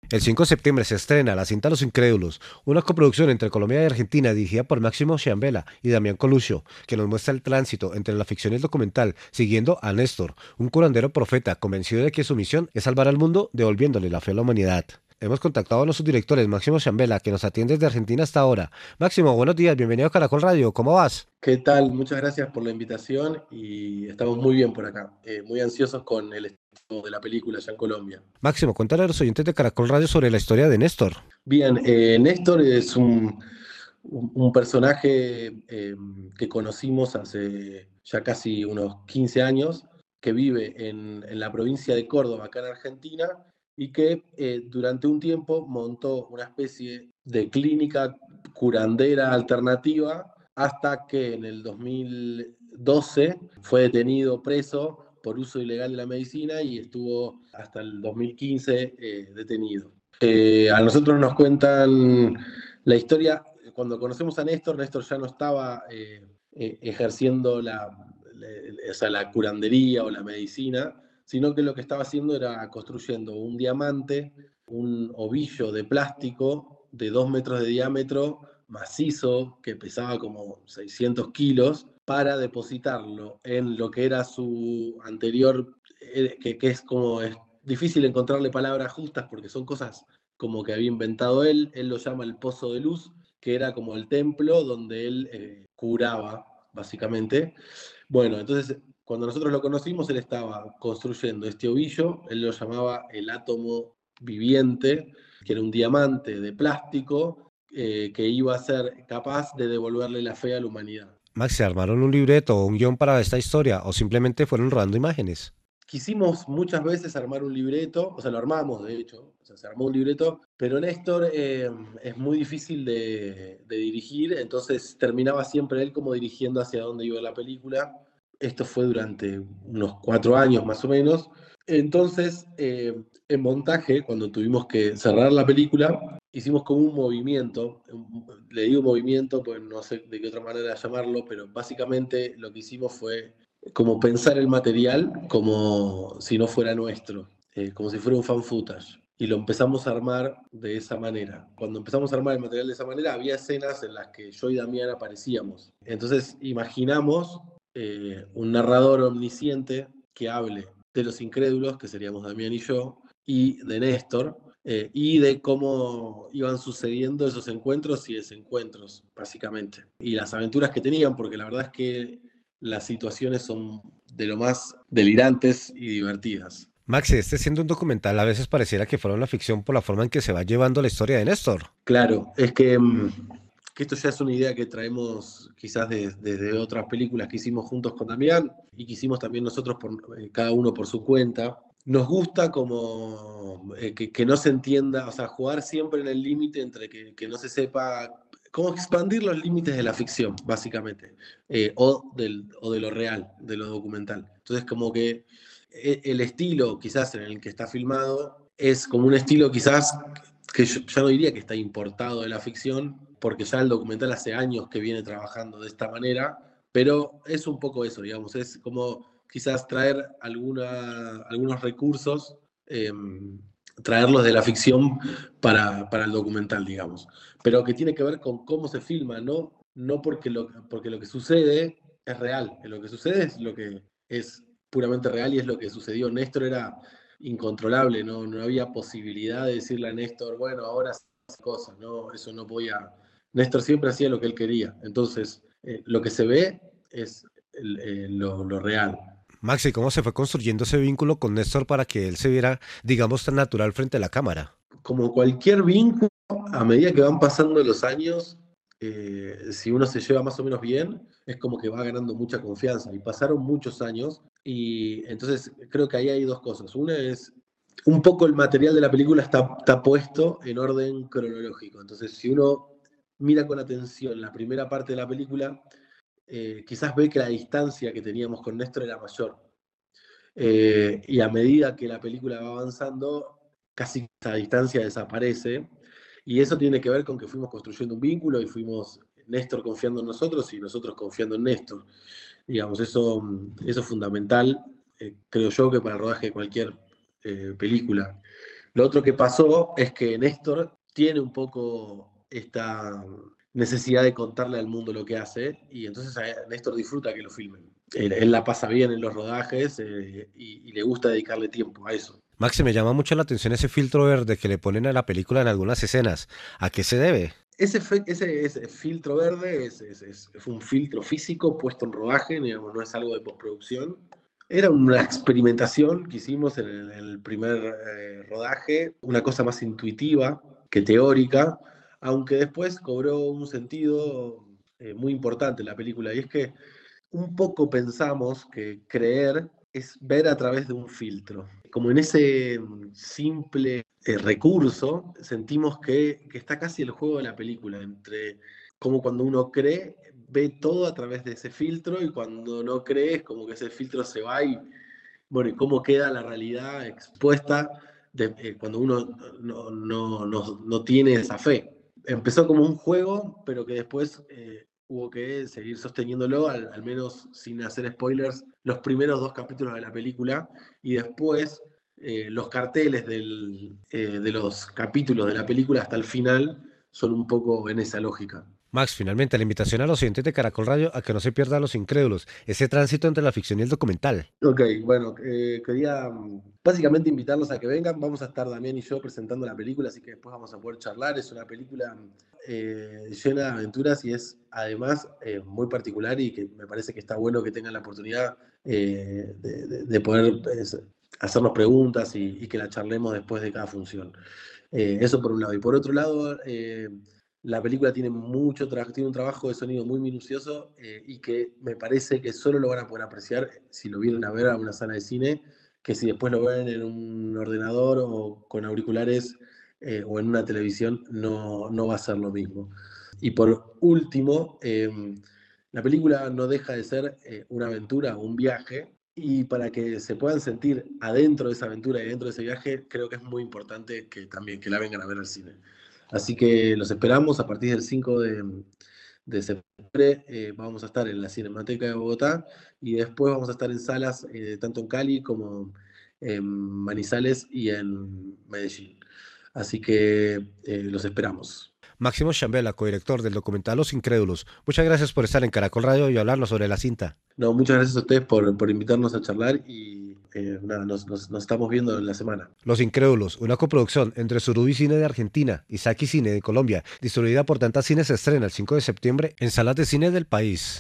El 5 de septiembre se estrena La cinta Los Incrédulos, una coproducción entre Colombia y Argentina dirigida por Máximo Ciambella y Damián Coluccio, que nos muestra el tránsito entre la ficción y el documental, siguiendo a Néstor, un curandero profeta convencido de que su misión es salvar al mundo devolviéndole la fe a la humanidad. Hemos contactado a nuestros directores, Máximo Ciambella, que nos atiende desde Argentina hasta ahora. Máximo, buenos días, bienvenido a Caracol Radio, ¿cómo vas? ¿Qué tal? Muchas gracias por la invitación y estamos muy bien por acá, muy ansiosos con el estreno de la película allá en Colombia. Máximo, cuéntale a los oyentes de Caracol Radio sobre la historia de Néstor. Bien, Néstor es un personaje que conocimos hace ya casi unos 15 años, que vive en la provincia de Córdoba, acá en Argentina, y que durante un tiempo montó una especie de clínica curandera alternativa hasta que en el 2012 fue detenido, preso por uso ilegal de la medicina y estuvo hasta el 2015 detenido. A nosotros nos cuentan la historia, cuando conocemos a Néstor, Néstor ya no estaba ejerciendo o sea, la curandería o la medicina, sino que lo que estaba haciendo era construyendo un diamante, un ovillo de plástico de 2 metros de diámetro, macizo, que pesaba como 600 kilos, para depositarlo en lo que era su anterior, que es como es difícil encontrarle palabras justas porque son cosas como que había inventado él lo llama el Pozo de Luz, que era como el templo donde él curaba, básicamente. Bueno, entonces cuando nosotros lo conocimos, él estaba construyendo este ovillo, él lo llamaba el átomo viviente, que era un diamante de plástico que iba a ser capaz de devolverle la fe a la humanidad. Max, ¿se armaron un libreto o un guión para esta historia o simplemente fueron rodando imágenes? Quisimos muchas veces armar un libreto, o sea, lo armamos de hecho, o sea, se armó un libreto, pero Néstor es muy difícil de dirigir, entonces terminaba siempre él como dirigiendo hacia dónde iba la película. Esto fue durante unos 4 años más o menos. Entonces, en montaje, cuando tuvimos que cerrar la película, hicimos como un movimiento, le digo movimiento, pues no sé de qué otra manera llamarlo, pero básicamente lo que hicimos fue como pensar el material como si no fuera nuestro, como si fuera un fan footage. Y lo empezamos a armar de esa manera. Cuando empezamos a armar el material de esa manera, había escenas en las que yo y Damián aparecíamos. Entonces imaginamos un narrador omnisciente que hable de los incrédulos, que seríamos Damián y yo, y de Néstor, y de cómo iban sucediendo esos encuentros y desencuentros, básicamente. Y las aventuras que tenían, porque la verdad es que las situaciones son de lo más delirantes y divertidas. Maxi, este siendo un documental a veces pareciera que fuera una ficción por la forma en que se va llevando la historia de Néstor. Claro, es que esto ya es una idea que traemos quizás desde otras películas que hicimos juntos con Damián y que hicimos también nosotros cada uno por su cuenta. Nos gusta como que no se entienda, o sea, jugar siempre en el límite entre que no se sepa, cómo expandir los límites de la ficción, básicamente, o de lo real, de lo documental. Entonces, como que el estilo quizás en el que está filmado es como un estilo quizás que yo ya no diría que está importado de la ficción, porque ya el documental hace años que viene trabajando de esta manera, pero es un poco eso, digamos, es como quizás traer algunos recursos, traerlos de la ficción para el documental, digamos, pero que tiene que ver con cómo se filma, no porque lo que sucede es real, lo que sucede es lo que es puramente real y es lo que sucedió. Néstor era incontrolable, no había posibilidad de decirle a Néstor, bueno, ahora hace cosas, no, eso no podía. Néstor siempre hacía lo que él quería, entonces lo que se ve es lo real. Maxi, ¿cómo se fue construyendo ese vínculo con Néstor para que él se viera, digamos, tan natural frente a la cámara? Como cualquier vínculo, a medida que van pasando los años, si uno se lleva más o menos bien, es como que va ganando mucha confianza. Y pasaron muchos años, y entonces creo que ahí hay dos cosas. Una es, un poco el material de la película está puesto en orden cronológico. Entonces, si uno mira con atención la primera parte de la película, quizás ve que la distancia que teníamos con Néstor era mayor. Y a medida que la película va avanzando, casi esa distancia desaparece. Y eso tiene que ver con que fuimos construyendo un vínculo y fuimos Néstor confiando en nosotros y nosotros confiando en Néstor. Digamos, eso es fundamental, creo yo, que para el rodaje de cualquier película. Lo otro que pasó es que Néstor tiene un poco esta necesidad de contarle al mundo lo que hace, y entonces Néstor disfruta que lo filmen. Él la pasa bien en los rodajes y le gusta dedicarle tiempo a eso. Maxi, me llama mucho la atención ese filtro verde que le ponen a la película en algunas escenas. ¿A qué se debe? Ese filtro verde es un filtro físico puesto en rodaje, digamos, no es algo de postproducción. Era una experimentación que hicimos en el primer rodaje, una cosa más intuitiva que teórica, aunque después cobró un sentido muy importante en la película, y es que un poco pensamos que creer es ver a través de un filtro. Como en ese simple recurso, sentimos que está casi el juego de la película, entre como cuando uno cree, ve todo a través de ese filtro, y cuando no cree, es como que ese filtro se va y, bueno, y cómo queda la realidad expuesta cuando uno no tiene esa fe. Empezó como un juego, pero que después hubo que seguir sosteniéndolo, al menos sin hacer spoilers, los primeros 2 capítulos de la película, y después los carteles de los capítulos de la película hasta el final son un poco en esa lógica. Max, finalmente la invitación a los oyentes de Caracol Radio a que no se pierdan Los Incrédulos, ese tránsito entre la ficción y el documental. Ok, bueno, quería básicamente invitarlos a que vengan. Vamos a estar Damián y yo presentando la película, así que después vamos a poder charlar. Es una película llena de aventuras, y es además muy particular, y que me parece que está bueno que tengan la oportunidad de poder hacernos preguntas y que la charlemos después de cada función. Eso por un lado. Y por otro lado, la película tiene tiene un trabajo de sonido muy minucioso, y que me parece que solo lo van a poder apreciar si lo vienen a ver a una sala de cine, que si después lo ven en un ordenador o con auriculares o en una televisión, no va a ser lo mismo. Y por último, la película no deja de ser una aventura, un viaje, y para que se puedan sentir adentro de esa aventura y dentro de ese viaje, creo que es muy importante que también que la vengan a ver al cine. Así que los esperamos a partir del 5 de septiembre. Vamos a estar en la Cinemateca de Bogotá, y después vamos a estar en salas tanto en Cali como en Manizales y en Medellín. Así que los esperamos. Máximo Chambela, codirector del documental Los Incrédulos, muchas gracias por estar en Caracol Radio y hablarnos sobre la cinta. No, muchas gracias a ustedes por invitarnos a charlar, y nada, nos estamos viendo en la semana. Los Incrédulos, una coproducción entre Surubi Cine de Argentina y Saki Cine de Colombia, distribuida por Tantas Cines, se estrena el 5 de septiembre en salas de cine del país.